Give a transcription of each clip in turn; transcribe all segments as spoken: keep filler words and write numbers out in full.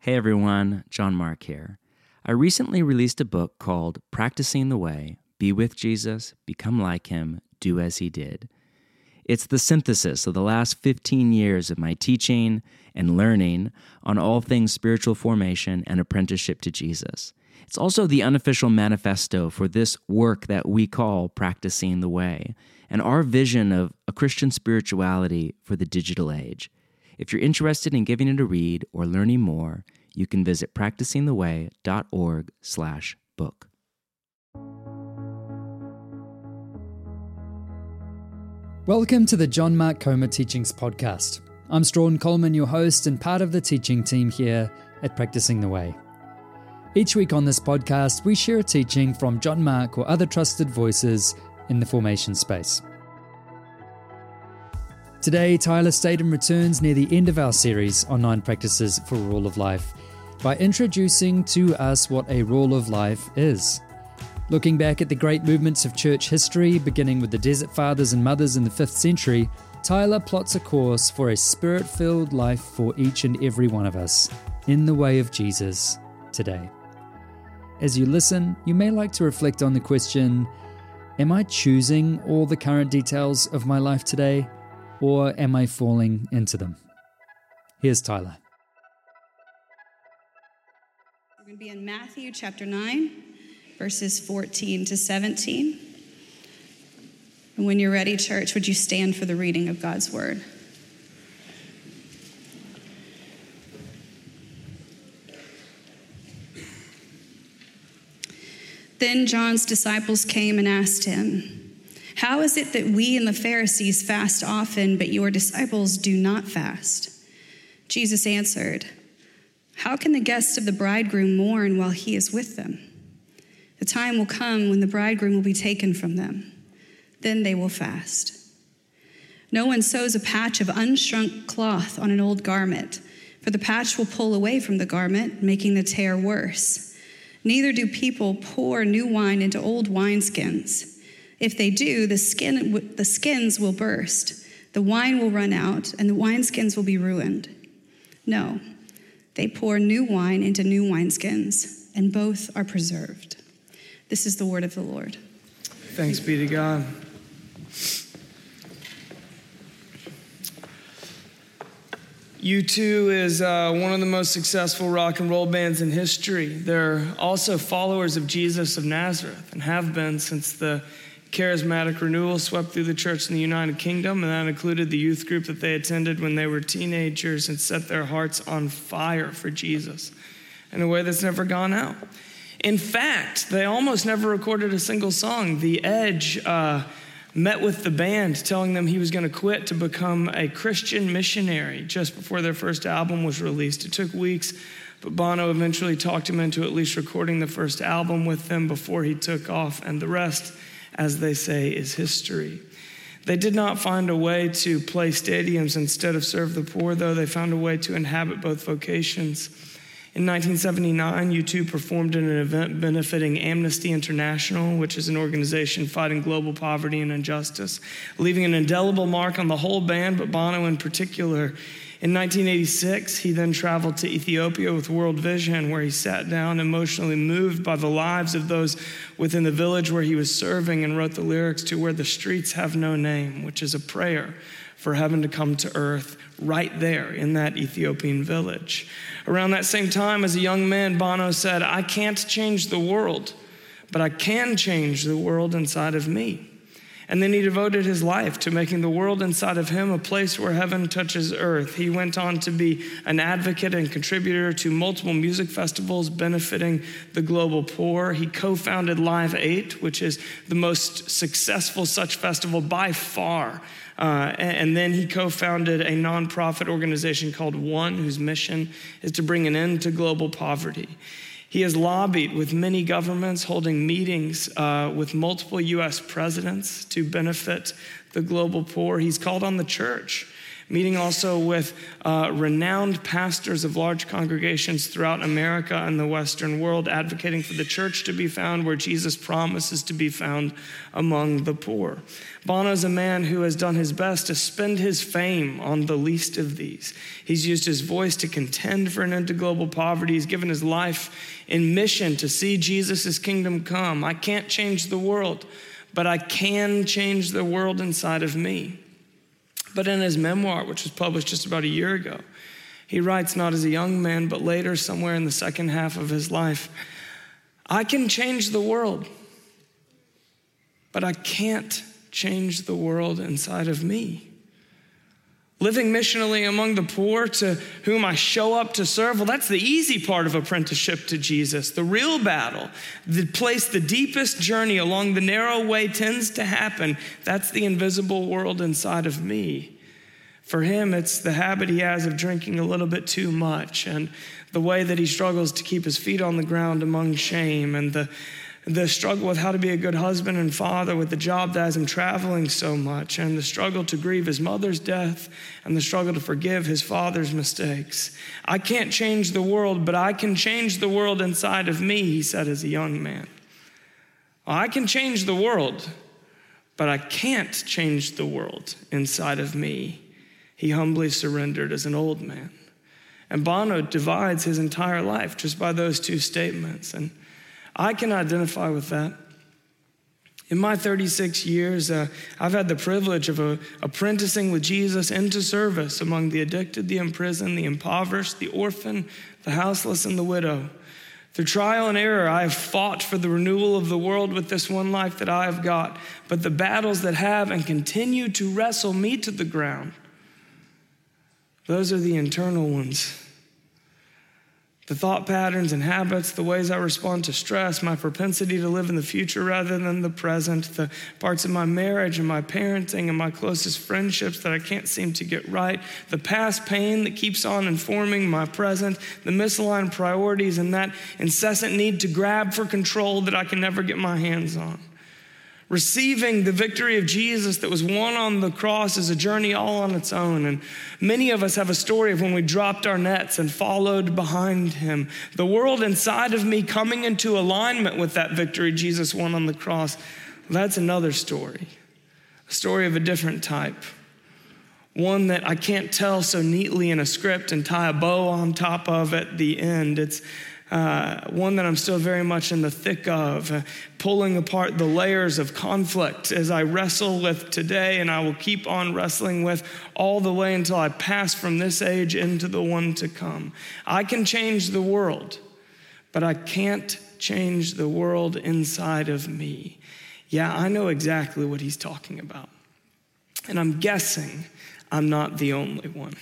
Hey everyone, John Mark here. I recently released a book called Practicing the Way, Be with Jesus, Become like Him, Do as He did. It's the synthesis of the last fifteen years of my teaching and learning on all things spiritual formation and apprenticeship to Jesus. It's also the unofficial manifesto for this work that we call Practicing the Way, and our vision of a Christian spirituality for the digital age. If you're interested in giving it a read or learning more, you can visit practicing the way dot org slash book. Welcome to the John Mark Comer Teachings Podcast. I'm Strawn Coleman, your host and part of the teaching team here at Practicing the Way. Each week on this podcast, we share a teaching from John Mark or other trusted voices in the formation space. Today, Tyler Statham returns near the end of our series on nine practices for a rule of life by introducing to us what a rule of life is. Looking back at the great movements of church history, beginning with the Desert Fathers and Mothers in the fifth century, Tyler plots a course for a spirit-filled life for each and every one of us in the way of Jesus today. As you listen, you may like to reflect on the question, am I choosing all the current details of my life today? Or am I falling into them? Here's Tyler. We're going to be in Matthew chapter nine, verses fourteen to seventeen. And when you're ready, church, would you stand for the reading of God's word? Then John's disciples came and asked him, "How is it that we and the Pharisees fast often, but your disciples do not fast?" Jesus answered, "How can the guests of the bridegroom mourn while he is with them? The time will come when the bridegroom will be taken from them. Then they will fast. No one sews a patch of unshrunk cloth on an old garment, for the patch will pull away from the garment, making the tear worse. Neither do people pour new wine into old wineskins. If they do, the skin, the skins will burst, the wine will run out, and the wineskins will be ruined. No, they pour new wine into new wineskins, and both are preserved." This is the word of the Lord. Thanks be to God. U two is uh, one of the most successful rock and roll bands in history. They're also followers of Jesus of Nazareth and have been since the charismatic renewal swept through the church in the United Kingdom, and that included the youth group that they attended when they were teenagers and set their hearts on fire for Jesus in a way that's never gone out. In fact, they almost never recorded a single song. The Edge uh, met with the band telling them he was going to quit to become a Christian missionary just before their first album was released. It took weeks, but Bono eventually talked him into at least recording the first album with them before he took off, and the rest, as they say, is history. They did not find a way to play stadiums instead of serve the poor, though. They found a way to inhabit both vocations. In nineteen seventy-nine, U two performed in an event benefiting Amnesty International, which is an organization fighting global poverty and injustice, leaving an indelible mark on the whole band, but Bono in particular. In nineteen eighty-six, he then traveled to Ethiopia with World Vision, where he sat down emotionally moved by the lives of those within the village where he was serving, and wrote the lyrics to "Where the Streets Have No Name," which is a prayer for heaven to come to earth right there in that Ethiopian village. Around that same time, as a young man, Bono said, "I can't change the world, but I can change the world inside of me." And then he devoted his life to making the world inside of him a place where heaven touches earth. He went on to be an advocate and contributor to multiple music festivals benefiting the global poor. He co-founded Live eight, which is the most successful such festival by far. Uh, and then he co-founded a nonprofit organization called One, whose mission is to bring an end to global poverty. He has lobbied with many governments, holding meetings uh, with multiple U S presidents to benefit the global poor. He's called on the church meeting also with uh, renowned pastors of large congregations throughout America and the Western world, advocating for the church to be found where Jesus promises to be found among the poor. Bono is a man who has done his best to spend his fame on the least of these. He's used his voice to contend for an end to global poverty. He's given his life in mission to see Jesus' kingdom come. I can't change the world, but I can change the world inside of me. But in his memoir, which was published just about a year ago, he writes, not as a young man, but later, somewhere in the second half of his life, I can change the world, but I can't change the world inside of me. Living missionally among the poor to whom I show up to serve, well, that's the easy part of apprenticeship to Jesus. The real battle, the place the deepest journey along the narrow way tends to happen, that's the invisible world inside of me. For him, it's the habit he has of drinking a little bit too much, and the way that he struggles to keep his feet on the ground among shame, and the the struggle with how to be a good husband and father with the job that has him traveling so much, and the struggle to grieve his mother's death, and the struggle to forgive his father's mistakes. I can't change the world, but I can change the world inside of me, he said as a young man. I can change the world, but I can't change the world inside of me, he humbly surrendered as an old man. And Bono divides his entire life just by those two statements, and I can identify with that. In my thirty-six years, uh, I've had the privilege of uh, apprenticing with Jesus into service among the addicted, the imprisoned, the impoverished, the orphan, the houseless, and the widow. Through trial and error, I have fought for the renewal of the world with this one life that I have got. But the battles that have and continue to wrestle me to the ground, those are the internal ones. The thought patterns and habits, the ways I respond to stress, my propensity to live in the future rather than the present, the parts of my marriage and my parenting and my closest friendships that I can't seem to get right, the past pain that keeps on informing my present, the misaligned priorities and that incessant need to grab for control that I can never get my hands on. Receiving the victory of Jesus that was won on the cross is a journey all on its own. And many of us have a story of when we dropped our nets and followed behind him. The world inside of me coming into alignment with that victory Jesus won on the cross, that's another story. A story of a different type. One that I can't tell so neatly in a script and tie a bow on top of at the end. It's Uh, one that I'm still very much in the thick of, uh, pulling apart the layers of conflict as I wrestle with today, and I will keep on wrestling with all the way until I pass from this age into the one to come. I can change the world, but I can't change the world inside of me. Yeah, I know exactly what he's talking about, and I'm guessing I'm not the only one.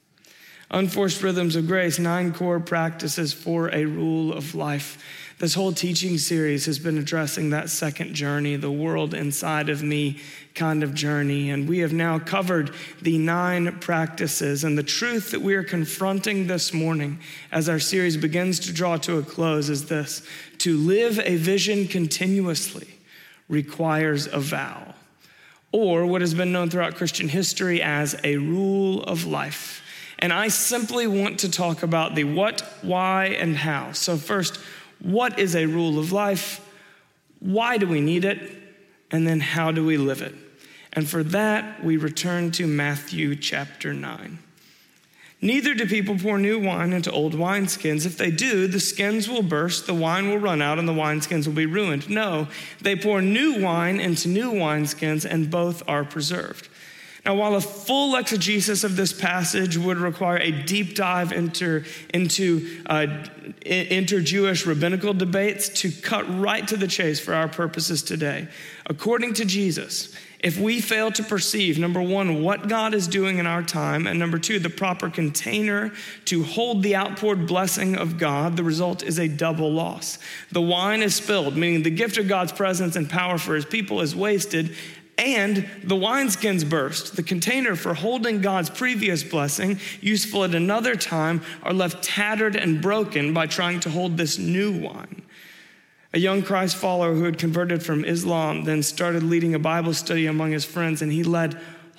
Unforced Rhythms of Grace, nine core practices for a rule of life. This whole teaching series has been addressing that second journey, the world inside of me kind of journey. And we have now covered the nine practices. And the truth that we are confronting this morning as our series begins to draw to a close is this: to live a vision continuously requires a vow, or what has been known throughout Christian history as a rule of life. And I simply want to talk about the what, why, and how. So first, what is a rule of life? Why do we need it? And then how do we live it? And for that, we return to Matthew chapter nine. Neither do people pour new wine into old wineskins. If they do, the skins will burst, the wine will run out, and the wineskins will be ruined. No, they pour new wine into new wineskins, and both are preserved. Now, while a full exegesis of this passage would require a deep dive into, into uh, inter-Jewish rabbinical debates, to cut right to the chase for our purposes today, according to Jesus, if we fail to perceive, number one, what God is doing in our time, and number two, the proper container to hold the outpoured blessing of God, the result is a double loss. The wine is spilled, meaning the gift of God's presence and power for his people is wasted, and the wineskins burst. The container for holding God's previous blessing, useful at another time, are left tattered and broken by trying to hold this new wine. A young Christ follower who had converted from Islam then started leading a Bible study among his friends, and he led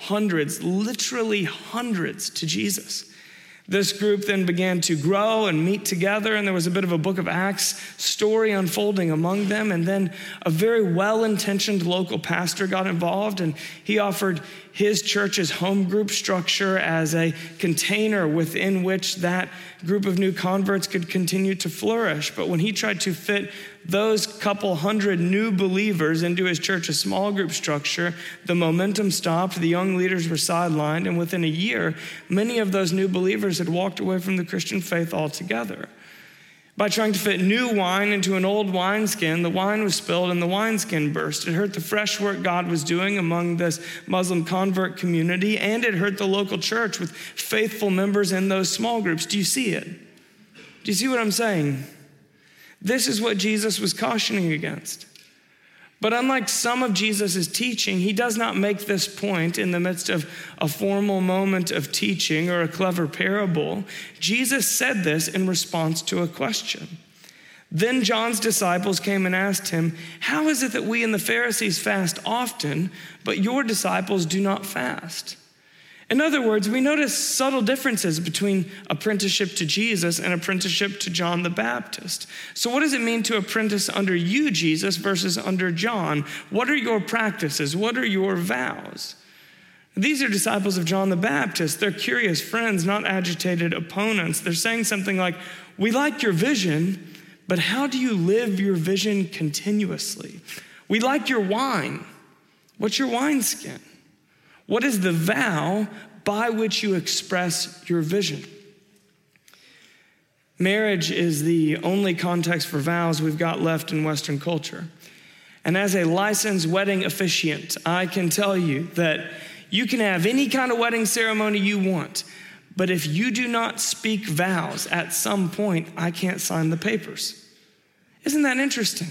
hundreds, literally hundreds, to Jesus. This group then began to grow and meet together, and there was a bit of a Book of Acts story unfolding among them. And then a very well-intentioned local pastor got involved, and he offered his church's home group structure as a container within which that group of new converts could continue to flourish. But when he tried to fit those couple hundred new believers into his church's small group structure, the momentum stopped, the young leaders were sidelined, and within a year, many of those new believers had walked away from the Christian faith altogether. By trying to fit new wine into an old wineskin, the wine was spilled and the wineskin burst. It hurt the fresh work God was doing among this Muslim convert community, and it hurt the local church with faithful members in those small groups. Do you see it? Do you see what I'm saying? This is what Jesus was cautioning against. But unlike some of Jesus' teaching, he does not make this point in the midst of a formal moment of teaching or a clever parable. Jesus said this in response to a question. Then John's disciples came and asked him, "How is it that we and the Pharisees fast often, but your disciples do not fast?" In other words, we notice subtle differences between apprenticeship to Jesus and apprenticeship to John the Baptist. So what does it mean to apprentice under you, Jesus, versus under John? What are your practices? What are your vows? These are disciples of John the Baptist. They're curious friends, not agitated opponents. They're saying something like, "We like your vision, but how do you live your vision continuously? We like your wine. What's your wineskin? What is the vow by which you express your vision?" Marriage is the only context for vows we've got left in Western culture. And as a licensed wedding officiant, I can tell you that you can have any kind of wedding ceremony you want, but if you do not speak vows at some point, I can't sign the papers. Isn't that interesting?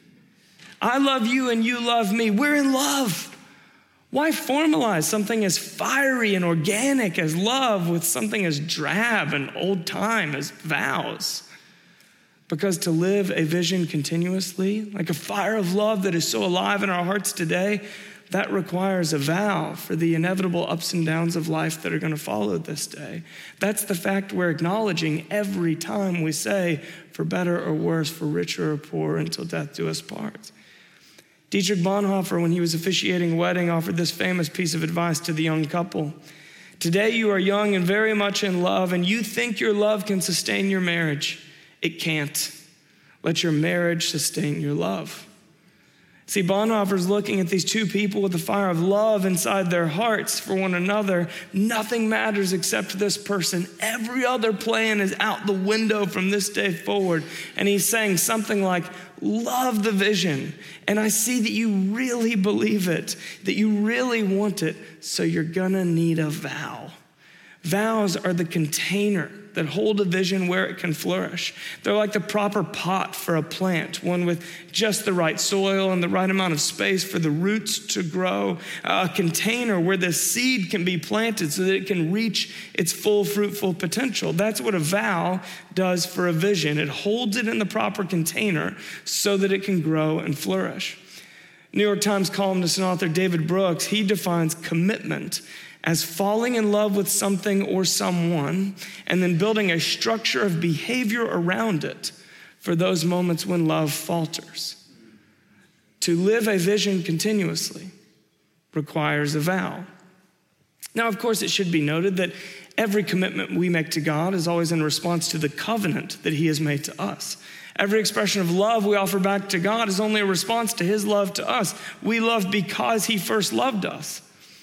I love you and you love me. We're in love. Why formalize something as fiery and organic as love with something as drab and old time as vows? Because to live a vision continuously, like a fire of love that is so alive in our hearts today, that requires a vow for the inevitable ups and downs of life that are going to follow this day. That's the fact we're acknowledging every time we say, for better or worse, for richer or poorer, until death do us part. Dietrich Bonhoeffer, when he was officiating a wedding, offered this famous piece of advice to the young couple. Today you are young and very much in love, and you think your love can sustain your marriage. It can't. Let your marriage sustain your love. See, Bonhoeffer's looking at these two people with the fire of love inside their hearts for one another. Nothing matters except this person. Every other plan is out the window from this day forward. And he's saying something like, love the vision. And I see that you really believe it, that you really want it. So you're gonna need a vow. Vows are the container that hold a vision where it can flourish. They're like the proper pot for a plant, one with just the right soil and the right amount of space for the roots to grow, a container where the seed can be planted so that it can reach its full fruitful potential. That's what a vow does for a vision. It holds it in the proper container so that it can grow and flourish. New York Times columnist and author David Brooks, he defines commitment as falling in love with something or someone and then building a structure of behavior around it for those moments when love falters. To live a vision continuously requires a vow. Now, of course, it should be noted that every commitment we make to God is always in response to the covenant that he has made to us. Every expression of love we offer back to God is only a response to his love to us. We love because he first loved us.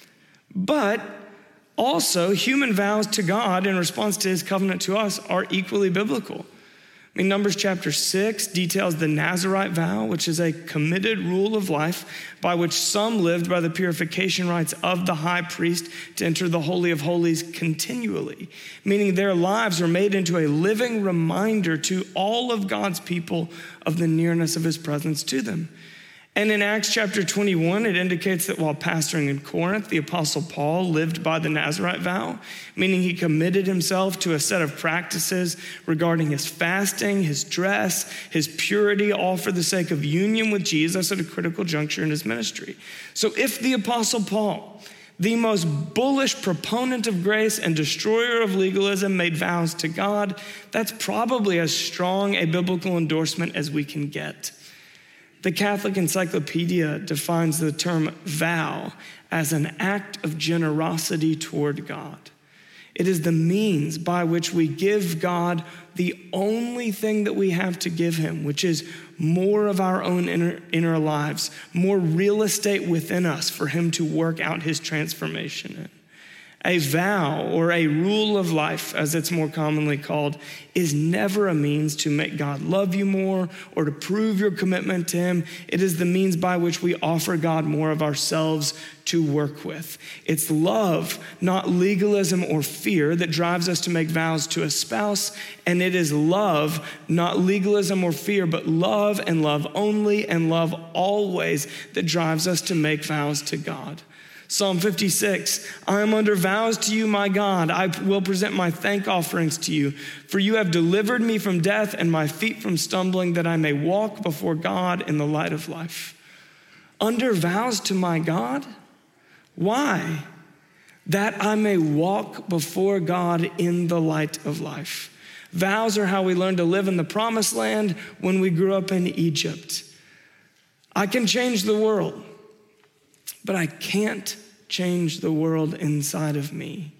But also, human vows to God in response to his covenant to us are equally biblical. I mean, Numbers chapter six details the Nazirite vow, which is a committed rule of life by which some lived by the purification rites of the high priest to enter the Holy of Holies continually, meaning their lives are made into a living reminder to all of God's people of the nearness of his presence to them. And in Acts chapter twenty-one, it indicates that while pastoring in Corinth, the apostle Paul lived by the Nazirite vow, meaning he committed himself to a set of practices regarding his fasting, his dress, his purity, all for the sake of union with Jesus at a critical juncture in his ministry. So if the apostle Paul the most bullish proponent of grace and destroyer of legalism, made vows to God. That's probably as strong a biblical endorsement as we can get. The Catholic Encyclopedia defines the term vow as an act of generosity toward God. It is the means by which we give God the only thing that we have to give him, which is more of our own inner, inner lives, more real estate within us for him to work out his transformation in. A vow, or a rule of life, as it's more commonly called, is never a means to make God love you more or to prove your commitment to him. It is the means by which we offer God more of ourselves to work with. It's love, not legalism or fear, that drives us to make vows to a spouse. And it is love, not legalism or fear, but love and love only and love always that drives us to make vows to God. Psalm fifty-six, I am under vows to you, my God. I will present my thank offerings to you. For you have delivered me from death and my feet from stumbling, that I may walk before God in the light of life. Under vows to my God? Why? That I may walk before God in the light of life. Vows are how we learn to live in the promised land when we grew up in Egypt. I can change the world, but I can't change the world inside of me.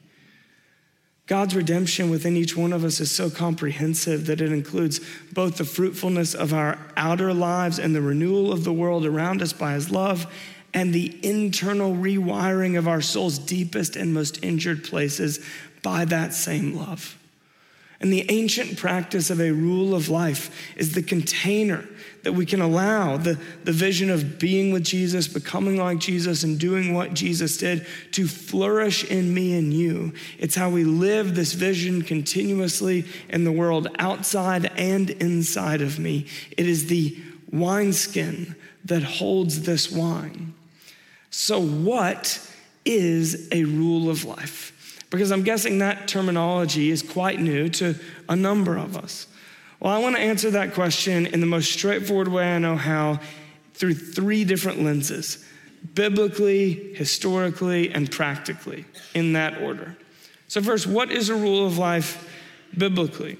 God's redemption within each one of us is so comprehensive that it includes both the fruitfulness of our outer lives and the renewal of the world around us by his love, and the internal rewiring of our soul's deepest and most injured places by that same love. And the ancient practice of a rule of life is the container that we can allow the, the vision of being with Jesus, becoming like Jesus, and doing what Jesus did to flourish in me and you. It's how we live this vision continuously in the world outside and inside of me. It is the wineskin that holds this wine. So what is a rule of life? Because I'm guessing that terminology is quite new to a number of us. Well, I want to answer that question in the most straightforward way I know how, through three different lenses: biblically, historically, and practically, in that order. So first, what is a rule of life biblically?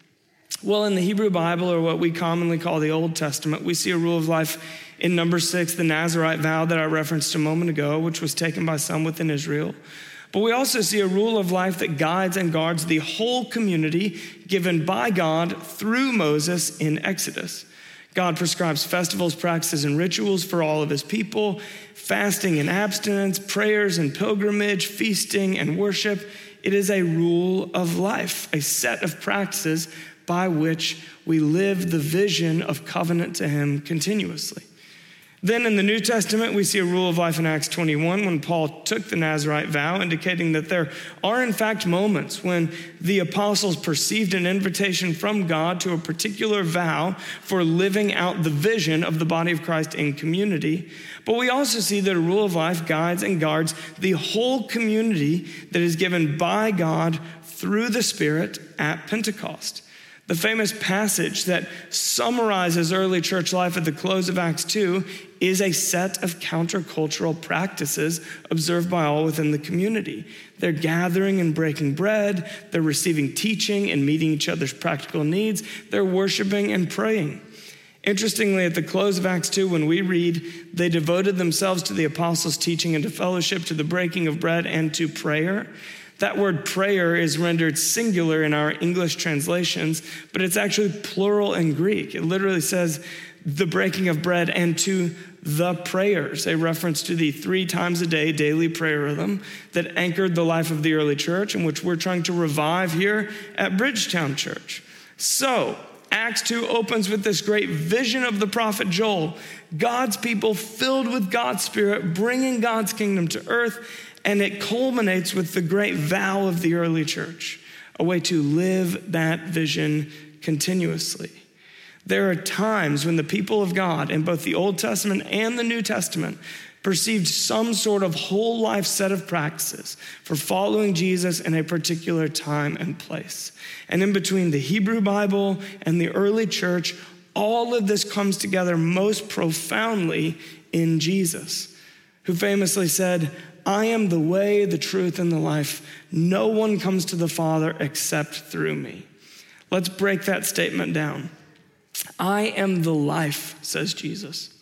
Well, in the Hebrew Bible, or what we commonly call the Old Testament, we see a rule of life in number six, the Nazirite vow that I referenced a moment ago, which was taken by some within Israel. But we also see a rule of life that guides and guards the whole community given by God through Moses in Exodus. God prescribes festivals, practices, and rituals for all of his people, fasting and abstinence, prayers and pilgrimage, feasting and worship. It is a rule of life, a set of practices by which we live the vision of covenant to him continuously. Then in the New Testament, we see a rule of life in Acts twenty-one when Paul took the Nazirite vow, indicating that there are in fact moments when the apostles perceived an invitation from God to a particular vow for living out the vision of the body of Christ in community. But we also see that a rule of life guides and guards the whole community that is given by God through the Spirit at Pentecost. The famous passage that summarizes early church life at the close of Acts two is a set of countercultural practices observed by all within the community. They're gathering and breaking bread. They're receiving teaching and meeting each other's practical needs. They're worshiping and praying. Interestingly, at the close of Acts two, when we read, they devoted themselves to the apostles' teaching and to fellowship, to the breaking of bread and to prayer. That word prayer is rendered singular in our English translations, but it's actually plural in Greek. It literally says the breaking of bread and to the prayers, a reference to the three times a day daily prayer rhythm that anchored the life of the early church, and which we're trying to revive here at Bridgetown Church. So Acts two opens with this great vision of the prophet Joel, God's people filled with God's Spirit, bringing God's kingdom to earth. And it culminates with the great vow of the early church, a way to live that vision continuously. There are times when the people of God in both the Old Testament and the New Testament perceived some sort of whole life set of practices for following Jesus in a particular time and place. And in between the Hebrew Bible and the early church, all of this comes together most profoundly in Jesus, who famously said, I am the way, the truth, and the life. No one comes to the Father except through me. Let's break that statement down. I am the life, says Jesus.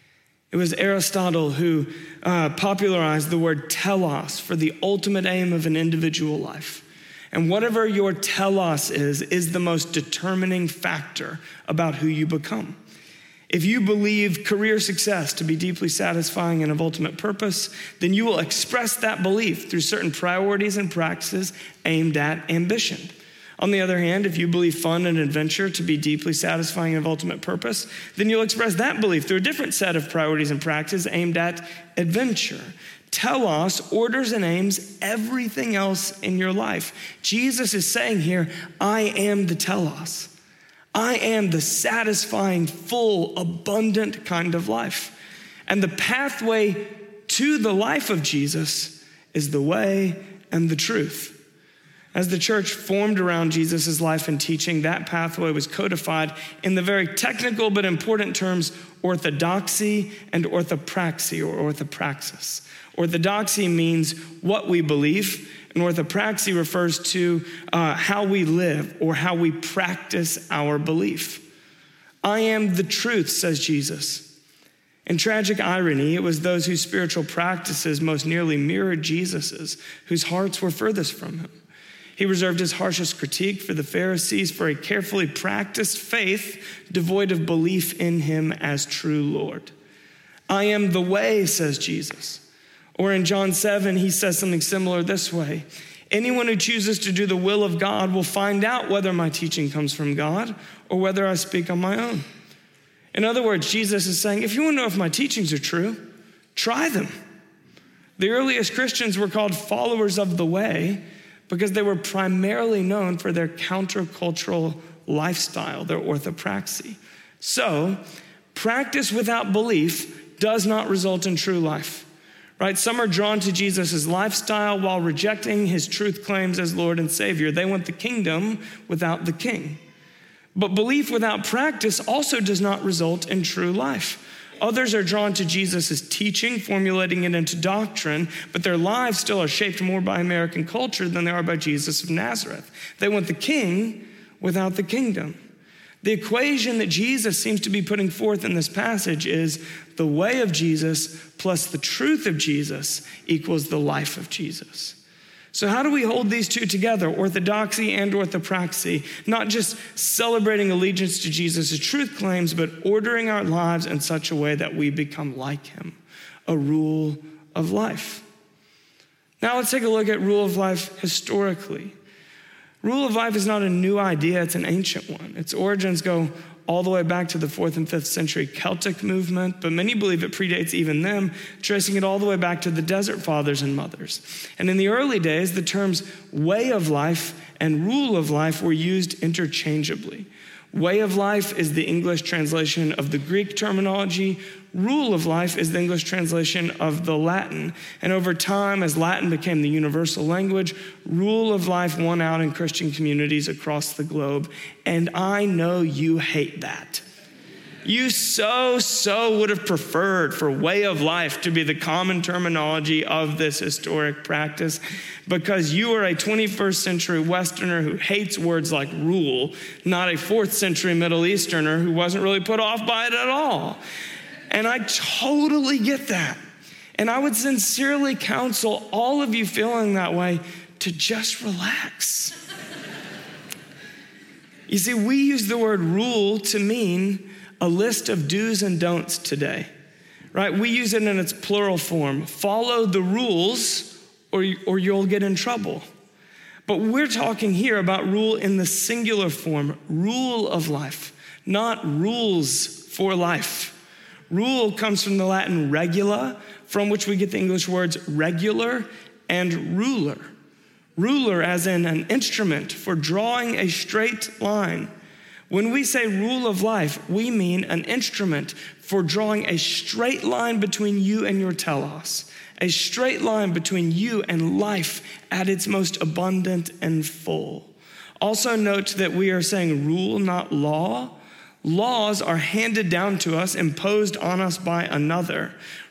It was Aristotle who uh, popularized the word telos for the ultimate aim of an individual life. And whatever your telos is, is the most determining factor about who you become. If you believe career success to be deeply satisfying and of ultimate purpose, then you will express that belief through certain priorities and practices aimed at ambition. On the other hand, if you believe fun and adventure to be deeply satisfying and of ultimate purpose, then you'll express that belief through a different set of priorities and practices aimed at adventure. Telos orders and aims everything else in your life. Jesus is saying here, I am the telos. I am the satisfying, full, abundant kind of life. And the pathway to the life of Jesus is the way and the truth. As the church formed around Jesus' life and teaching, that pathway was codified in the very technical but important terms orthodoxy and orthopraxy or orthopraxis. Orthodoxy means what we believe, and orthopraxy refers to uh, how we live or how we practice our belief. I am the truth, says Jesus. In tragic irony, it was those whose spiritual practices most nearly mirrored Jesus's, whose hearts were furthest from him. He reserved his harshest critique for the Pharisees for a carefully practiced faith devoid of belief in him as true Lord. I am the way, says Jesus. Or in John seven, he says something similar this way. Anyone who chooses to do the will of God will find out whether my teaching comes from God or whether I speak on my own. In other words, Jesus is saying, if you want to know if my teachings are true, try them. The earliest Christians were called followers of the way because they were primarily known for their countercultural lifestyle, their orthopraxy. So, practice without belief does not result in true life. Right? Some are drawn to Jesus' lifestyle while rejecting his truth claims as Lord and Savior. They want the kingdom without the king. But belief without practice also does not result in true life. Others are drawn to Jesus' teaching, formulating it into doctrine, but their lives still are shaped more by American culture than they are by Jesus of Nazareth. They want the king without the kingdom. The equation that Jesus seems to be putting forth in this passage is the way of Jesus plus the truth of Jesus equals the life of Jesus. So how do we hold these two together, orthodoxy and orthopraxy? Not just celebrating allegiance to Jesus' truth claims, but ordering our lives in such a way that we become like him, a rule of life. Now let's take a look at rule of life historically. Rule of life is not a new idea, it's an ancient one. Its origins go all the way back to the fourth and fifth century Celtic movement, but many believe it predates even them, tracing it all the way back to the desert fathers and mothers. And in the early days, the terms way of life and rule of life were used interchangeably. Way of life is the English translation of the Greek terminology. Rule of life is the English translation of the Latin. And over time, as Latin became the universal language, rule of life won out in Christian communities across the globe. And I know you hate that. You so, so would have preferred for way of life to be the common terminology of this historic practice because you are a twenty-first century Westerner who hates words like rule, not a fourth century Middle Easterner who wasn't really put off by it at all. And I totally get that. And I would sincerely counsel all of you feeling that way to just relax. You see, we use the word rule to mean a list of do's and don'ts today, right? We use it in its plural form. Follow the rules or, or you'll get in trouble. But we're talking here about rule in the singular form, rule of life, not rules for life. Rule comes from the Latin regula, from which we get the English words regular and ruler. Ruler as in an instrument for drawing a straight line. When we say rule of life, we mean an instrument for drawing a straight line between you and your telos, a straight line between you and life at its most abundant and full. Also note that we are saying rule, not law. Laws are handed down to us, imposed on us by another.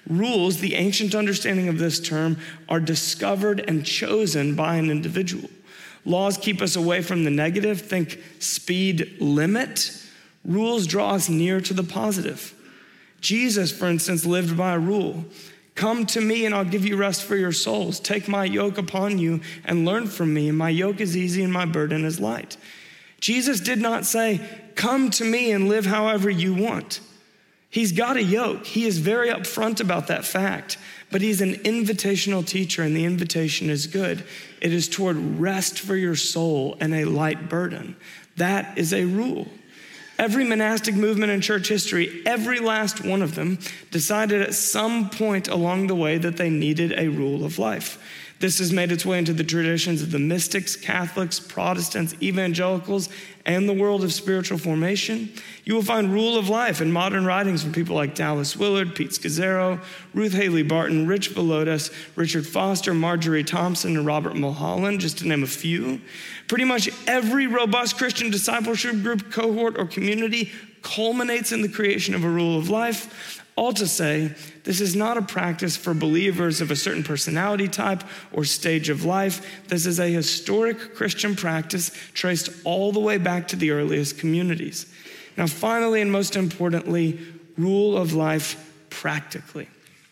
Rules, the ancient understanding of this term, are discovered and chosen by an individual. Laws keep us away from the negative, think speed limit. Rules draw us near to the positive. Jesus, for instance, lived by a rule. Come to me and I'll give you rest for your souls. Take my yoke upon you and learn from me. And my yoke is easy and my burden is light. Jesus did not say, come to me and live however you want. He's got a yoke. He is very upfront about that fact. But he's an invitational teacher, and the invitation is good. It is toward rest for your soul and a light burden. That is a rule. Every monastic movement in church history, every last one of them, decided at some point along the way that they needed a rule of life. This has made its way into the traditions of the mystics, Catholics, Protestants, evangelicals, and the world of spiritual formation. You will find rule of life in modern writings from people like Dallas Willard, Pete Scazzaro, Ruth Haley Barton, Rich Villodas, Richard Foster, Marjorie Thompson, and Robert Mulholland, just to name a few. Pretty much every robust Christian discipleship group, cohort, or community culminates in the creation of a rule of life. All to say, this is not a practice for believers of a certain personality type or stage of life. This is a historic Christian practice traced all the way back to the earliest communities. Now, finally, and most importantly, rule of life practically.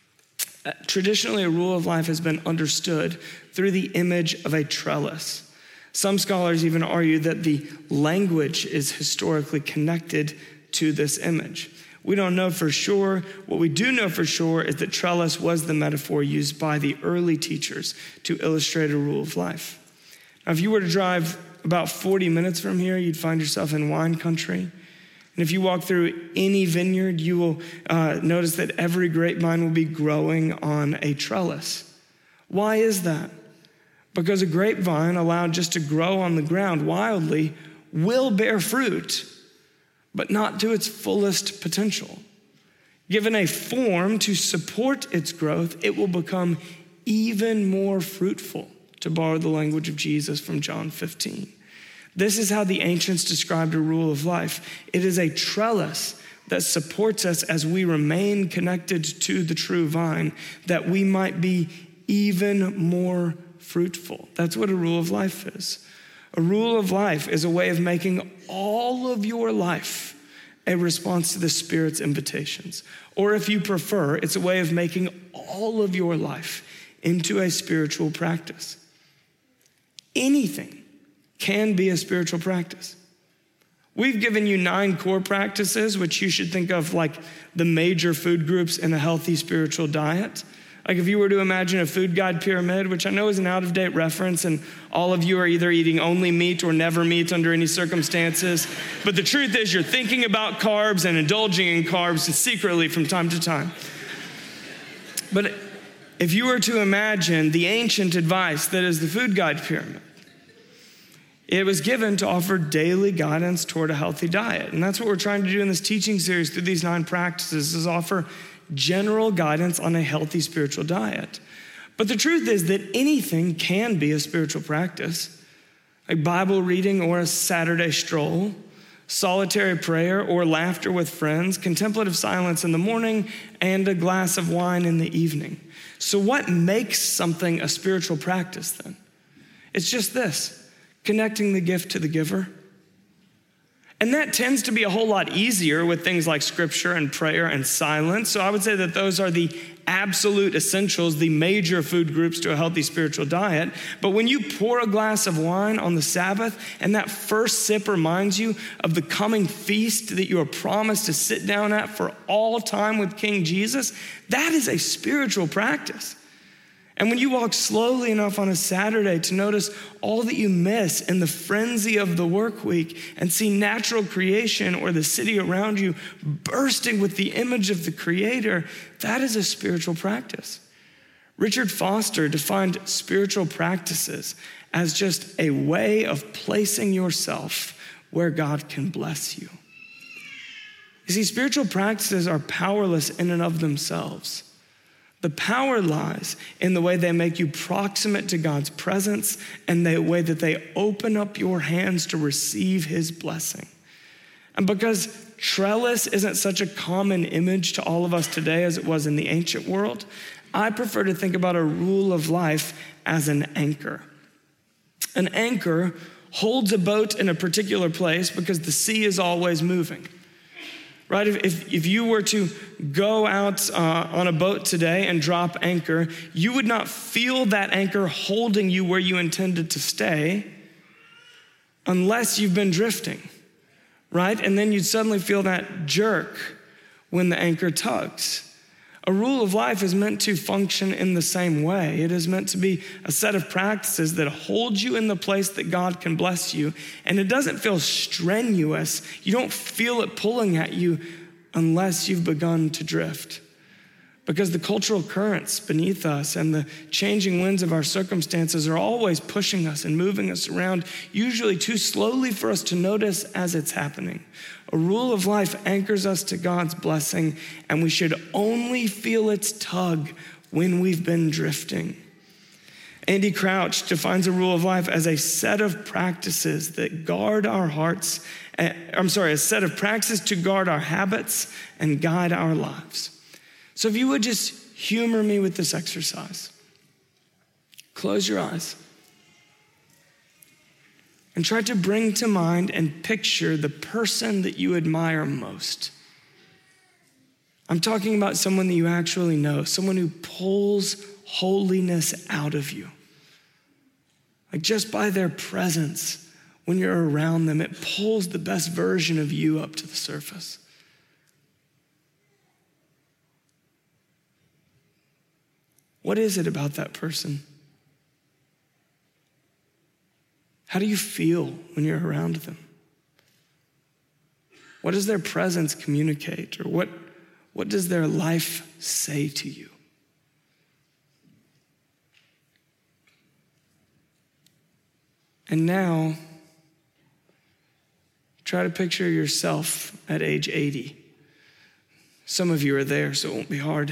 Uh, traditionally, a rule of life has been understood through the image of a trellis. Some scholars even argue that the language is historically connected to this image. We don't know for sure. What we do know for sure is that trellis was the metaphor used by the early teachers to illustrate a rule of life. Now, if you were to drive about forty minutes from here, you'd find yourself in wine country. And if you walk through any vineyard, you will uh, notice that every grapevine will be growing on a trellis. Why is that? Because a grapevine allowed just to grow on the ground wildly will bear fruit, but not to its fullest potential. Given a form to support its growth, it will become even more fruitful, to borrow the language of Jesus from John fifteen. This is how the ancients described a rule of life. It is a trellis that supports us as we remain connected to the true vine, that we might be even more fruitful. That's what a rule of life is. A rule of life is a way of making all of your life a response to the Spirit's invitations. Or if you prefer, it's a way of making all of your life into a spiritual practice. Anything can be a spiritual practice. We've given you nine core practices, which you should think of like the major food groups in a healthy spiritual diet. Like if you were to imagine a food guide pyramid, which I know is an out-of-date reference, and all of you are either eating only meat or never meat under any circumstances. But the truth is you're thinking about carbs and indulging in carbs secretly from time to time. But if you were to imagine the ancient advice that is the food guide pyramid, it was given to offer daily guidance toward a healthy diet. And that's what we're trying to do in this teaching series through these nine practices, is offer general guidance on a healthy spiritual diet. But the truth is that anything can be a spiritual practice, like Bible reading or a Saturday stroll, solitary prayer or laughter with friends, contemplative silence in the morning, and a glass of wine in the evening. So what makes something a spiritual practice then? It's just this: connecting the gift to the giver. And that tends to be a whole lot easier with things like scripture and prayer and silence. So I would say that those are the absolute essentials, the major food groups to a healthy spiritual diet. But when you pour a glass of wine on the Sabbath and that first sip reminds you of the coming feast that you are promised to sit down at for all time with King Jesus, that is a spiritual practice. And when you walk slowly enough on a Saturday to notice all that you miss in the frenzy of the work week and see natural creation or the city around you bursting with the image of the Creator, that is a spiritual practice. Richard Foster defined spiritual practices as just a way of placing yourself where God can bless you. You see, spiritual practices are powerless in and of themselves. The power lies in the way they make you proximate to God's presence and the way that they open up your hands to receive his blessing. And because trellis isn't such a common image to all of us today as it was in the ancient world, I prefer to think about a rule of life as an anchor. An anchor holds a boat in a particular place because the sea is always moving, right? If, if, if you were to go out uh, on a boat today and drop anchor, you would not feel that anchor holding you where you intended to stay unless you've been drifting, right? And then you'd suddenly feel that jerk when the anchor tugs. A rule of life is meant to function in the same way. It is meant to be a set of practices that hold you in the place that God can bless you. And it doesn't feel strenuous. You don't feel it pulling at you unless you've begun to drift. Because the cultural currents beneath us and the changing winds of our circumstances are always pushing us and moving us around, usually too slowly for us to notice as it's happening. A rule of life anchors us to God's blessing, and we should only feel its tug when we've been drifting. Andy Crouch defines a rule of life as a set of practices that guard our hearts. I'm sorry, a set of practices to guard our habits and guide our lives. So if you would just humor me with this exercise, close your eyes and try to bring to mind and picture the person that you admire most. I'm talking about someone that you actually know, someone who pulls holiness out of you. Like just by their presence, when you're around them, it pulls the best version of you up to the surface. What is it about that person? How do you feel when you're around them? What does their presence communicate? Or what, what does their life say to you? And now, try to picture yourself at age eighty. Some of you are there, so it won't be hard.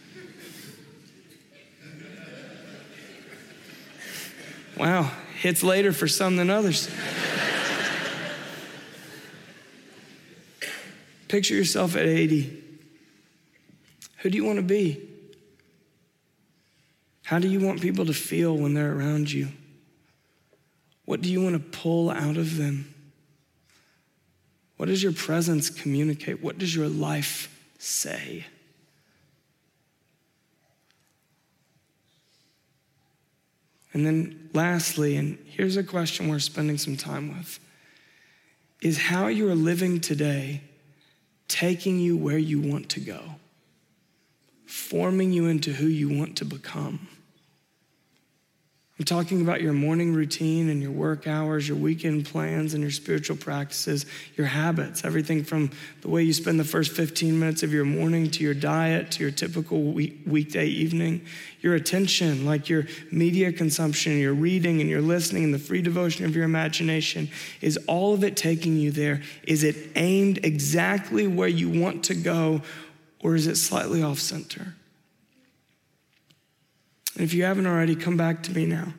Wow, hits later for some than others. Picture yourself at eighty. Who do you want to be? How do you want people to feel when they're around you? What do you want to pull out of them? What does your presence communicate? What does your life say? And then lastly, and here's a question we're spending some time with, is how you are living today taking you where you want to go, forming you into who you want to become? I'm talking about your morning routine and your work hours, your weekend plans and your spiritual practices, your habits, everything from the way you spend the first fifteen minutes of your morning to your diet, to your typical week, weekday evening, your attention, like your media consumption, your reading and your listening and the free devotion of your imagination. Is all of it taking you there? Is it aimed exactly where you want to go, or is it slightly off center? And if you haven't already, come back to me now.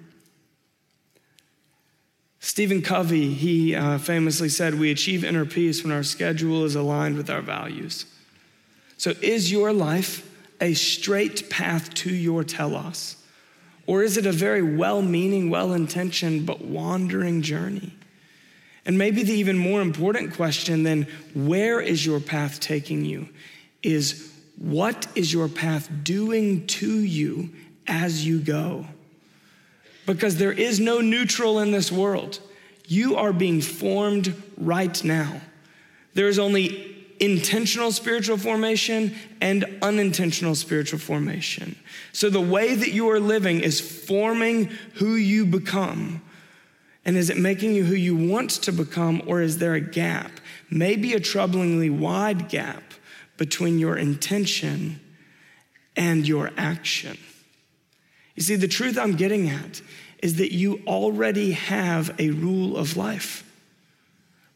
Stephen Covey, he uh, famously said, we achieve inner peace when our schedule is aligned with our values. So is your life a straight path to your telos? Or is it a very well-meaning, well-intentioned, but wandering journey? And maybe the even more important question than where is your path taking you is what is your path doing to you as you go? Because there is no neutral in this world. You are being formed right now. There is only intentional spiritual formation and unintentional spiritual formation. So the way that you are living is forming who you become. And is it making you who you want to become, or is there a gap, maybe a troublingly wide gap between your intention and your action? You see, the truth I'm getting at is that you already have a rule of life.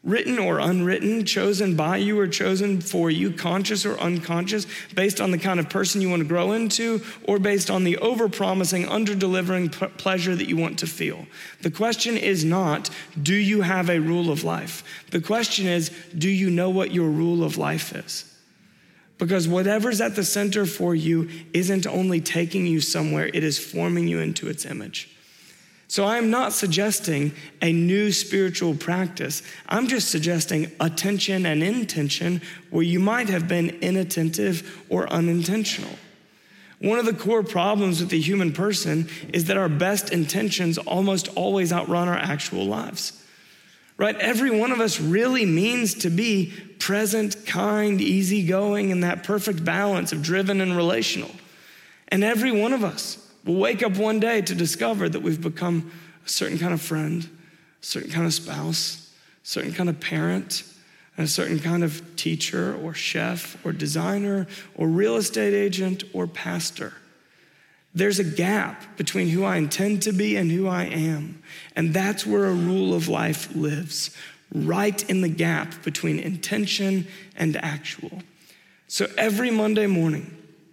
written or unwritten, chosen by you or chosen for you, conscious or unconscious, based on the kind of person you want to grow into, or based on the over-promising, under-delivering p- pleasure that you want to feel. The question is not, do you have a rule of life? The question is, do you know what your rule of life is? Because whatever's at the center for you isn't only taking you somewhere, it is forming you into its image. So I am not suggesting a new spiritual practice. I'm just suggesting attention and intention where you might have been inattentive or unintentional. One of the core problems with the human person is that our best intentions almost always outrun our actual lives. Right? Every one of us really means to be present, kind, easygoing, and that perfect balance of driven and relational. And every one of us we'll wake up one day to discover that we've become a certain kind of friend, a certain kind of spouse, a certain kind of parent, and a certain kind of teacher or chef or designer or real estate agent or pastor. There's a gap between who I intend to be and who I am. And that's where a rule of life lives, right in the gap between intention and actual. So every Monday morning,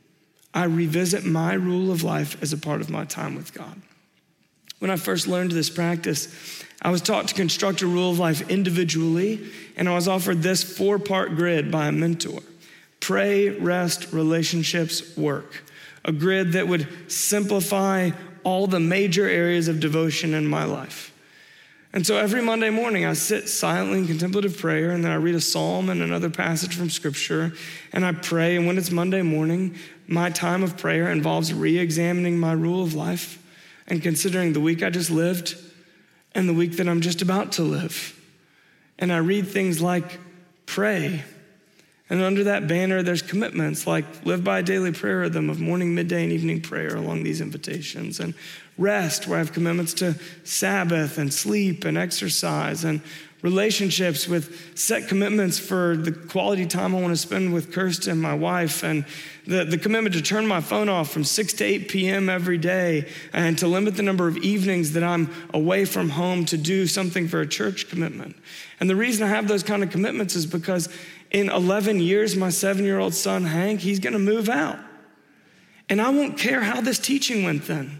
I revisit my rule of life as a part of my time with God. When I first learned this practice, I was taught to construct a rule of life individually, and I was offered this four-part grid by a mentor: pray, rest, relationships, work. A grid that would simplify all the major areas of devotion in my life. And so every Monday morning, I sit silently in contemplative prayer, and then I read a psalm and another passage from scripture, and I pray. And when it's Monday morning, my time of prayer involves re-examining my rule of life and considering the week I just lived and the week that I'm just about to live. And I read things like pray. And under that banner, there's commitments like live by a daily prayer rhythm of morning, midday, and evening prayer along these invitations. And rest, where I have commitments to Sabbath and sleep and exercise. And relationships with set commitments for the quality time I want to spend with Kirsten, my wife, and the, the commitment to turn my phone off from six to eight p.m. every day and to limit the number of evenings that I'm away from home to do something for a church commitment. And the reason I have those kind of commitments is because in eleven years, my seven-year-old son, Hank, he's going to move out. And I won't care how this teaching went then.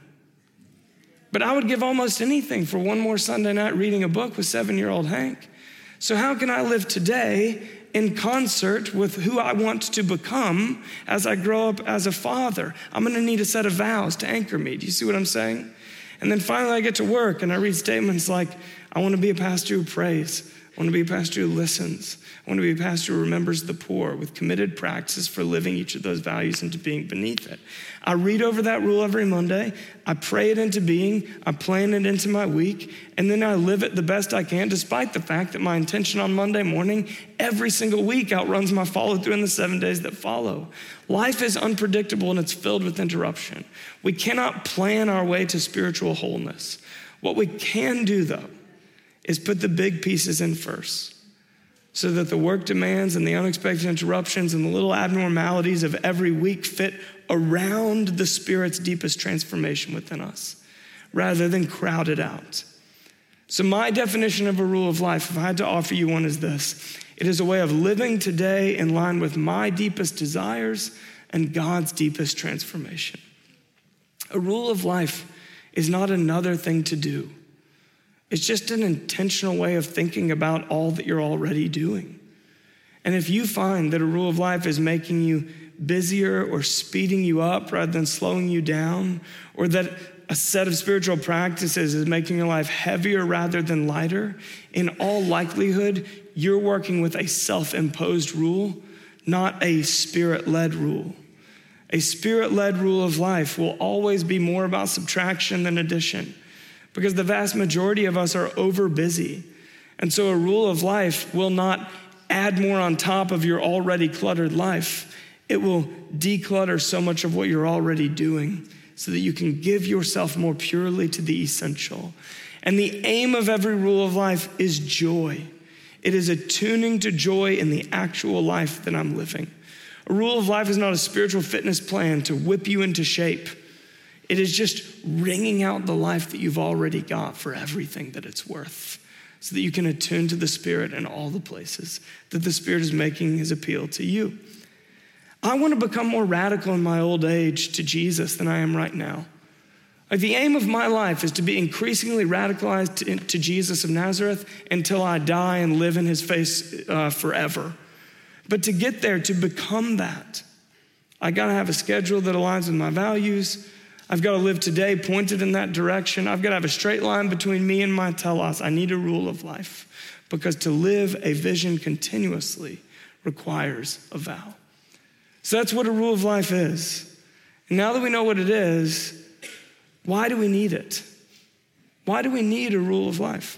But I would give almost anything for one more Sunday night reading a book with seven-year-old Hank. So how can I live today in concert with who I want to become as I grow up as a father? I'm going to need a set of vows to anchor me. Do you see what I'm saying? And then finally I get to work and I read statements like, I want to be a pastor who prays. I want to be a pastor who listens. I want to be a pastor who remembers the poor with committed practices for living each of those values into being beneath it. I read over that rule every Monday. I pray it into being. I plan it into my week. And then I live it the best I can, despite the fact that my intention on Monday morning every single week outruns my follow through in the seven days that follow. Life is unpredictable and it's filled with interruption. We cannot plan our way to spiritual wholeness. What we can do, though, is put the big pieces in first so that the work demands and the unexpected interruptions and the little abnormalities of every week fit around the Spirit's deepest transformation within us rather than crowd it out. So my definition of a rule of life, if I had to offer you one, is this. It is a way of living today in line with my deepest desires and God's deepest transformation. A rule of life is not another thing to do. It's just an intentional way of thinking about all that you're already doing. And if you find that a rule of life is making you busier or speeding you up rather than slowing you down, or that a set of spiritual practices is making your life heavier rather than lighter, in all likelihood, you're working with a self-imposed rule, not a spirit-led rule. A spirit-led rule of life will always be more about subtraction than addition, because the vast majority of us are over busy. And so a rule of life will not add more on top of your already cluttered life. It will declutter so much of what you're already doing so that you can give yourself more purely to the essential. And the aim of every rule of life is joy. It is attuning to joy in the actual life that I'm living. A rule of life is not a spiritual fitness plan to whip you into shape. It is just wringing out the life that you've already got for everything that it's worth, so that you can attune to the Spirit in all the places that the Spirit is making his appeal to you. I want to become more radical in my old age to Jesus than I am right now. Like the aim of my life is to be increasingly radicalized to, to Jesus of Nazareth until I die and live in his face uh, forever. But to get there, to become that, I gotta have a schedule that aligns with my values. I've got to live today pointed in that direction. I've got to have a straight line between me and my telos. I need a rule of life, because to live a vision continuously requires a vow. So that's what a rule of life is. And now that we know what it is, why do we need it? Why do we need a rule of life?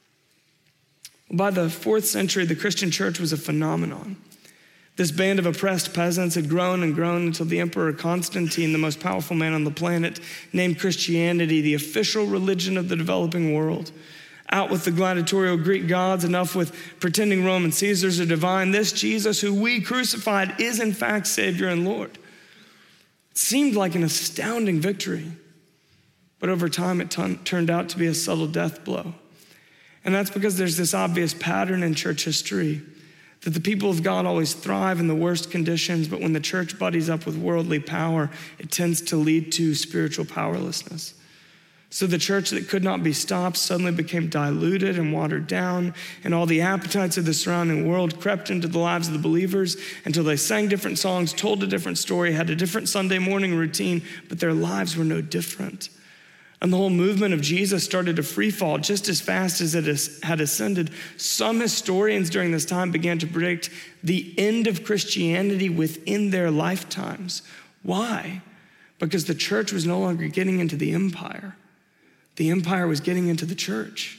Well, by the fourth century, the Christian church was a phenomenon. This band of oppressed peasants had grown and grown until the Emperor Constantine, the most powerful man on the planet, named Christianity the official religion of the developing world. Out with the gladiatorial Greek gods, enough with pretending Roman Caesars are divine. This Jesus who we crucified is in fact Savior and Lord. It seemed like an astounding victory, but over time it t- turned out to be a subtle death blow. And that's because there's this obvious pattern in church history that the people of God always thrive in the worst conditions, but when the church buddies up with worldly power, it tends to lead to spiritual powerlessness. So the church that could not be stopped suddenly became diluted and watered down, and all the appetites of the surrounding world crept into the lives of the believers until they sang different songs, told a different story, had a different Sunday morning routine, but their lives were no different. And the whole movement of Jesus started to free fall just as fast as it had ascended. Some historians during this time began to predict the end of Christianity within their lifetimes. Why? Because the church was no longer getting into the empire. The empire was getting into the church.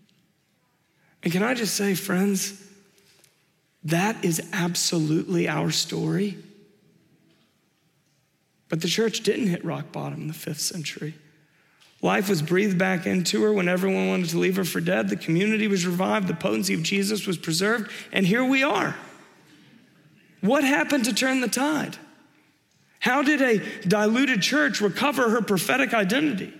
And can I just say, friends, that is absolutely our story. But the church didn't hit rock bottom in the fifth century. Life was breathed back into her when everyone wanted to leave her for dead. The community was revived. The potency of Jesus was preserved. And here we are. What happened to turn the tide? How did a diluted church recover her prophetic identity?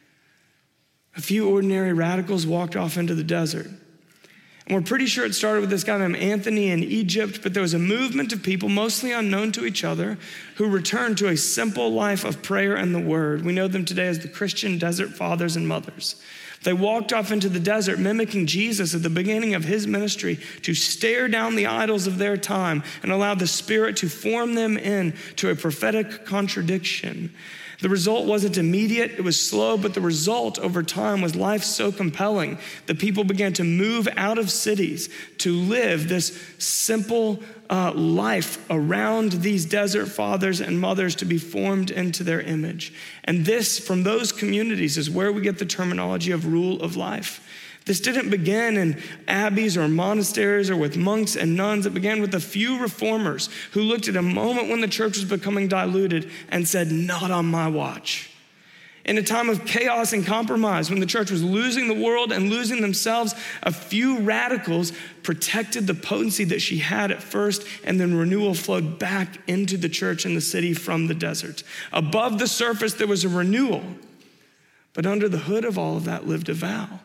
A few ordinary radicals walked off into the desert. And we're pretty sure it started with this guy named Anthony in Egypt, but there was a movement of people, mostly unknown to each other, who returned to a simple life of prayer and the word. We know them today as the Christian desert fathers and mothers. They walked off into the desert, mimicking Jesus at the beginning of his ministry, to stare down the idols of their time and allow the Spirit to form them into a prophetic contradiction. The result wasn't immediate, it was slow, but the result over time was life so compelling that people began to move out of cities to live this simple uh, life around these desert fathers and mothers to be formed into their image. And this, from those communities, is where we get the terminology of rule of life. This didn't begin in abbeys or monasteries or with monks and nuns. It began with a few reformers who looked at a moment when the church was becoming diluted and said, "Not on my watch." In a time of chaos and compromise, when the church was losing the world and losing themselves, a few radicals protected the potency that she had at first, and then renewal flowed back into the church and the city from the desert. Above the surface, there was a renewal, but under the hood of all of that lived a vow.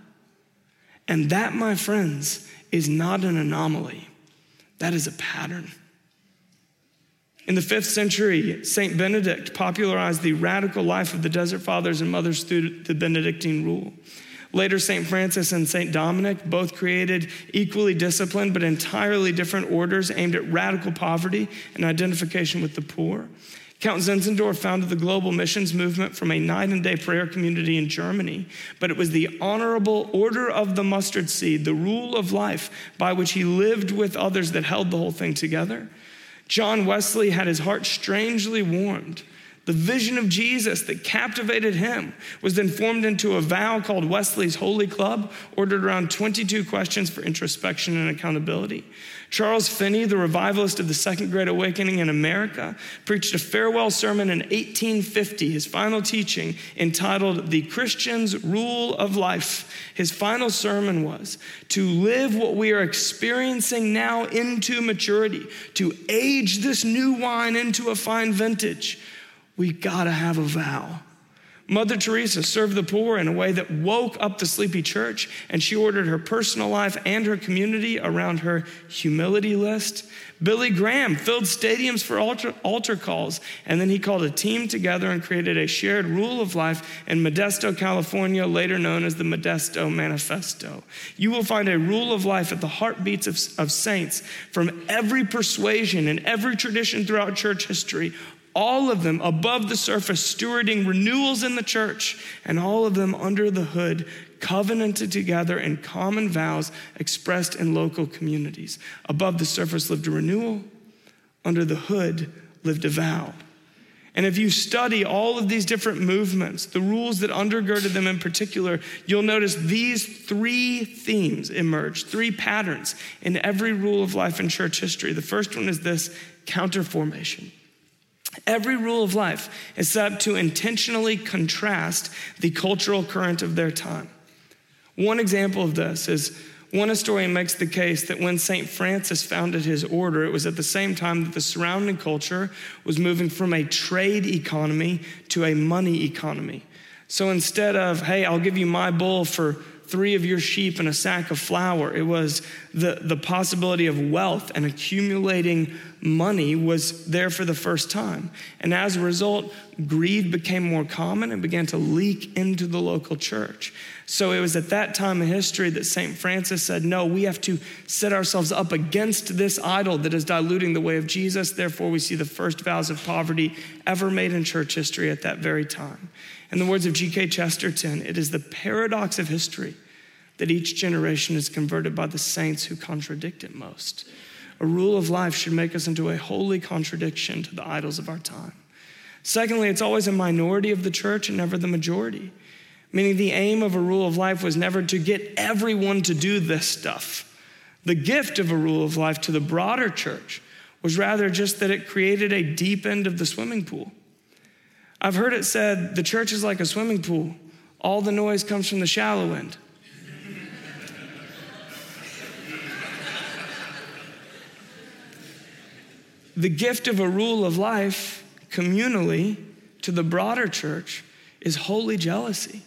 And that, my friends, is not an anomaly. That is a pattern. In the fifth century, Saint Benedict popularized the radical life of the desert fathers and mothers through the Benedictine rule. Later, Saint Francis and Saint Dominic both created equally disciplined but entirely different orders aimed at radical poverty and identification with the poor. Count Zinzendorf founded the global missions movement from a night and day prayer community in Germany, but it was the honorable order of the mustard seed, the rule of life by which he lived with others, that held the whole thing together. John Wesley had his heart strangely warmed. The vision of Jesus that captivated him was then formed into a vow called Wesley's Holy Club, ordered around twenty-two questions for introspection and accountability. Charles Finney, the revivalist of the Second Great Awakening in America, preached a farewell sermon in eighteen fifty, his final teaching entitled The Christian's Rule of Life. His final sermon was to live what we are experiencing now into maturity, to age this new wine into a fine vintage. We gotta have a vow. Mother Teresa served the poor in a way that woke up the sleepy church, and she ordered her personal life and her community around her humility list. Billy Graham filled stadiums for altar, altar calls, and then he called a team together and created a shared rule of life in Modesto, California, later known as the Modesto Manifesto. You will find a rule of life at the heartbeats of, of saints from every persuasion and every tradition throughout church history, all of them above the surface, stewarding renewals in the church, and all of them under the hood, covenanted together in common vows expressed in local communities. Above the surface lived a renewal, under the hood lived a vow. And if you study all of these different movements, the rules that undergirded them in particular, you'll notice these three themes emerge, three patterns in every rule of life in church history. The first one is this: counterformation. Every rule of life is set up to intentionally contrast the cultural current of their time. One example of this is one historian makes the case that when Saint Francis founded his order, it was at the same time that the surrounding culture was moving from a trade economy to a money economy. So instead of, hey, I'll give you my bull for three of your sheep and a sack of flour, it was the, the possibility of wealth and accumulating money was there for the first time. And as a result, greed became more common and began to leak into the local church. So it was at that time in history that Saint Francis said, no, we have to set ourselves up against this idol that is diluting the way of Jesus. Therefore, we see the first vows of poverty ever made in church history at that very time. In the words of G K Chesterton, it is the paradox of history that each generation is converted by the saints who contradict it most. A rule of life should make us into a holy contradiction to the idols of our time. Secondly, it's always a minority of the church and never the majority. Meaning the aim of a rule of life was never to get everyone to do this stuff. The gift of a rule of life to the broader church was rather just that it created a deep end of the swimming pool. I've heard it said, the church is like a swimming pool. All the noise comes from the shallow end. The gift of a rule of life communally to the broader church is holy jealousy.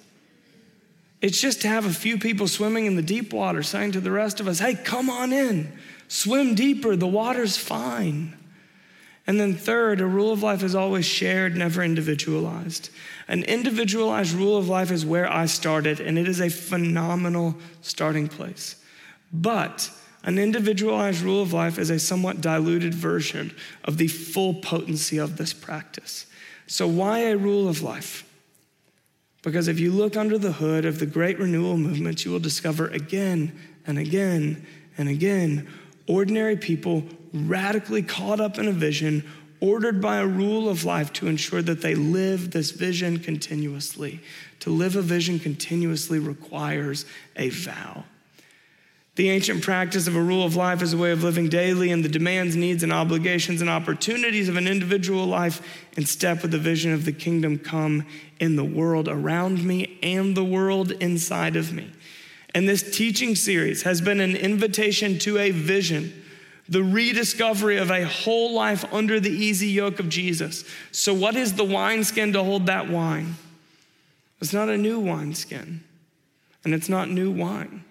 It's just to have a few people swimming in the deep water saying to the rest of us, hey, come on in, swim deeper, the water's fine. And then third, a rule of life is always shared, never individualized. An individualized rule of life is where I started, and it is a phenomenal starting place. But an individualized rule of life is a somewhat diluted version of the full potency of this practice. So why a rule of life? Because if you look under the hood of the great renewal movement, you will discover again and again and again, ordinary people radically caught up in a vision, ordered by a rule of life to ensure that they live this vision continuously. To live a vision continuously requires a vow. The ancient practice of a rule of life is a way of living daily in the demands, needs, and obligations and opportunities of an individual life in step with the vision of the kingdom come in the world around me and the world inside of me. And this teaching series has been an invitation to a vision, the rediscovery of a whole life under the easy yoke of Jesus. So what is the wineskin to hold that wine? It's not a new wineskin, and it's not new wine.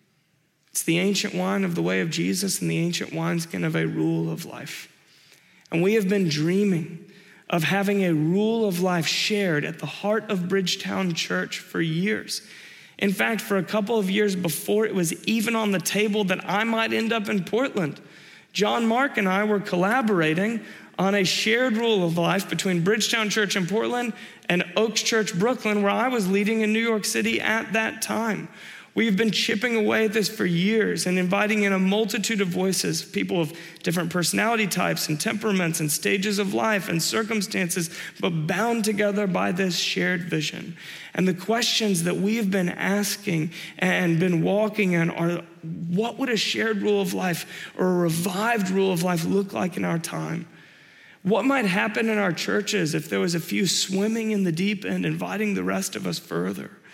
It's the ancient wine of the way of Jesus and the ancient wineskin of a rule of life. And we have been dreaming of having a rule of life shared at the heart of Bridgetown Church for years. In fact, for a couple of years before it was even on the table that I might end up in Portland, John Mark and I were collaborating on a shared rule of life between Bridgetown Church in Portland and Oaks Church, Brooklyn, where I was leading in New York City at that time. We've been chipping away at this for years and inviting in a multitude of voices, people of different personality types and temperaments and stages of life and circumstances, but bound together by this shared vision. And the questions that we have been asking and been walking in are, what would a shared rule of life or a revived rule of life look like in our time? What might happen in our churches if there was a few swimming in the deep end, inviting the rest of us further?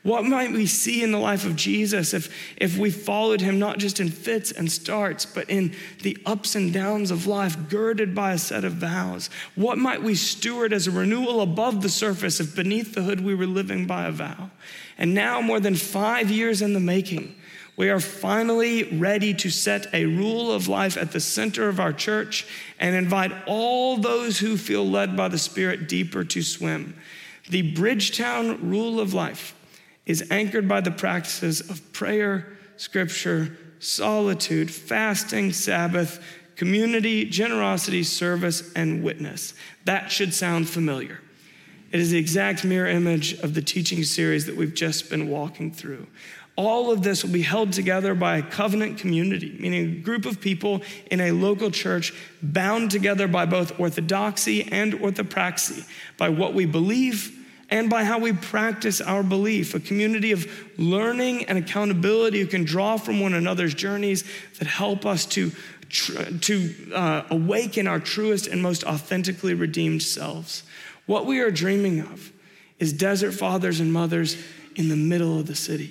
What might we see in the life of Jesus if, if we followed him not just in fits and starts, but in the ups and downs of life, girded by a set of vows? What might we steward as a renewal above the surface if beneath the hood we were living by a vow? And now, more than five years in the making, we are finally ready to set a rule of life at the center of our church and invite all those who feel led by the Spirit deeper to swim. The Bridgetown Rule of Life is anchored by the practices of prayer, scripture, solitude, fasting, Sabbath, community, generosity, service, and witness. That should sound familiar. It is the exact mirror image of the teaching series that we've just been walking through. All of this will be held together by a covenant community, meaning a group of people in a local church bound together by both orthodoxy and orthopraxy, by what we believe and by how we practice our belief, a community of learning and accountability who can draw from one another's journeys that help us to, to uh, awaken our truest and most authentically redeemed selves. What we are dreaming of is desert fathers and mothers in the middle of the city.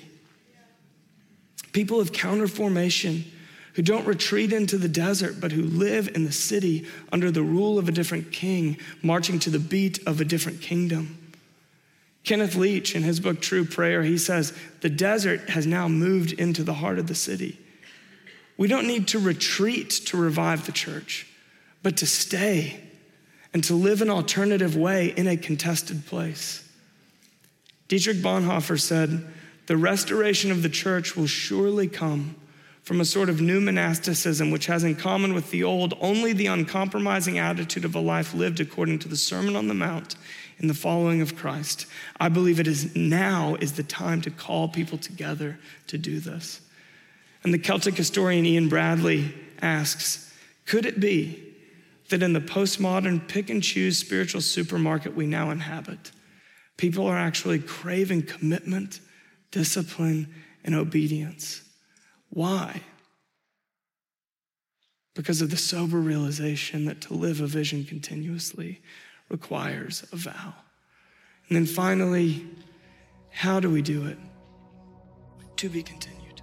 People of counterformation who don't retreat into the desert, but who live in the city under the rule of a different king, marching to the beat of a different kingdom. Kenneth Leach, in his book, True Prayer, he says, the desert has now moved into the heart of the city. We don't need to retreat to revive the church, but to stay and to live an alternative way in a contested place. Dietrich Bonhoeffer said, the restoration of the church will surely come from a sort of new monasticism which has in common with the old only the uncompromising attitude of a life lived according to the Sermon on the Mount in the following of Christ. I believe it is now is the time to call people together to do this. And the Celtic historian Ian Bradley asks, could it be that in the postmodern pick and choose spiritual supermarket we now inhabit, people are actually craving commitment, discipline, and obedience? Why? Because of the sober realization that to live a vision continuously requires a vow. And then finally, how do we do it? To be continued.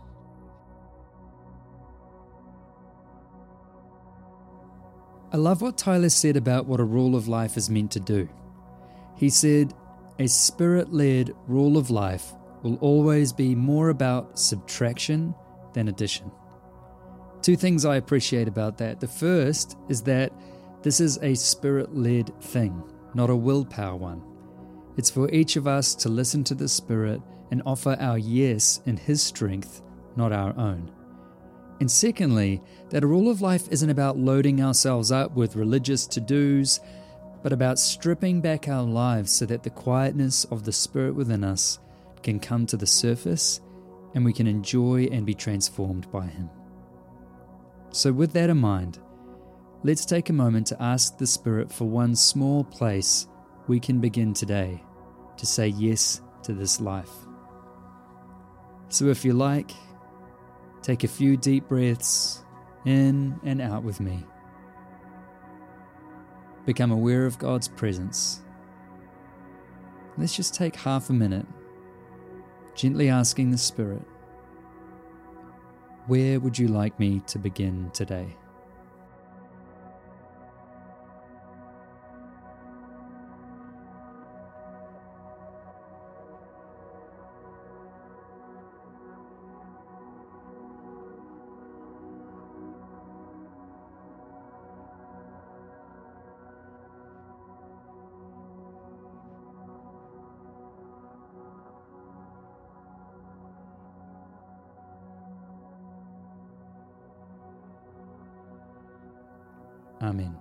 I love what Tyler said about what a rule of life is meant to do. He said, a spirit-led rule of life will always be more about subtraction than addition. Two things I appreciate about that. The first is that this is a spirit-led thing, not a willpower one. It's for each of us to listen to the Spirit and offer our yes in His strength, not our own. And secondly, that a rule of life isn't about loading ourselves up with religious to-dos, but about stripping back our lives so that the quietness of the Spirit within us can come to the surface and we can enjoy and be transformed by Him. So with that in mind, let's take a moment to ask the Spirit for one small place we can begin today to say yes to this life. So if you like, take a few deep breaths in and out with me. Become aware of God's presence. Let's just take half a minute, gently asking the Spirit, where would you like me to begin today? Amen.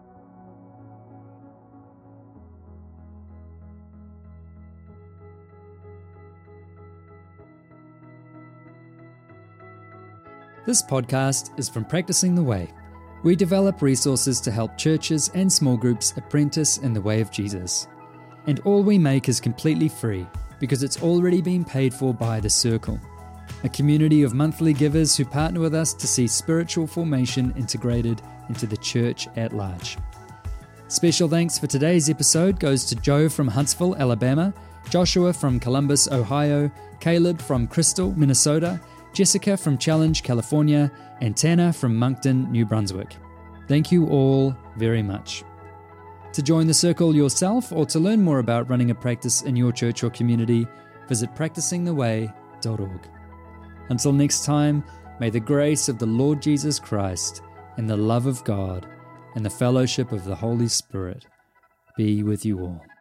This podcast is from Practicing the Way. We develop resources to help churches and small groups apprentice in the way of Jesus. And all we make is completely free because it's already been paid for by The Circle, a community of monthly givers who partner with us to see spiritual formation integrated into the church at large. Special thanks for today's episode goes to Joe from Huntsville, Alabama, Joshua from Columbus, Ohio, Caleb from Crystal, Minnesota, Jessica from Challenge, California, and Tanner from Moncton, New Brunswick. Thank you all very much. To join the circle yourself or to learn more about running a practice in your church or community, visit practicing the way dot org. Until next time, may the grace of the Lord Jesus Christ and the love of God and the fellowship of the Holy Spirit be with you all.